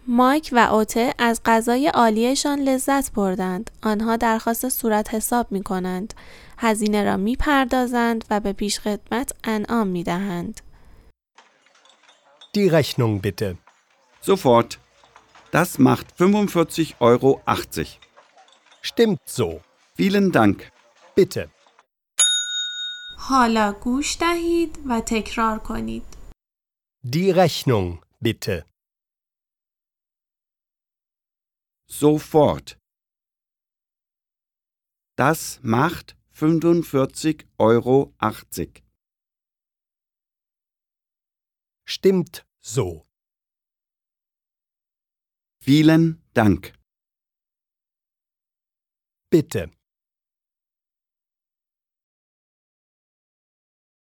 مایک و اوته از غذای عالیشان لذت بردند. آنها درخواست صورت حساب می کنند. هزینه را می پردازند و به پیشخدمت انعام می دهند. Die Rechnung bitte. Sofort. Das macht 45,80 €. Stimmt so. Vielen Dank. Bitte. حالا گوش دهید و تکرار کنید. Die Rechnung bitte. Sofort. Das macht 45,80 €. Stimmt so. Vielen Dank. Bitte.